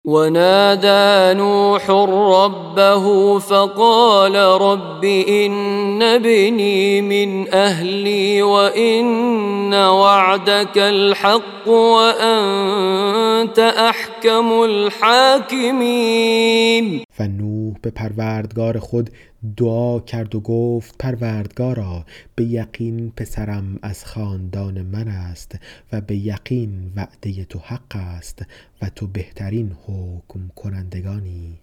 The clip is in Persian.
ونادى نوح ربه فقال رب إن ابني من أهلي وإن وعدك الحق وأنت أحكم الحاكمين. و نوح به پروردگار خود دعا کرد و گفت پروردگارا به یقین پسرم از خاندان من است و به یقین وعده تو حق است و تو بهترین حکم کنندگانی.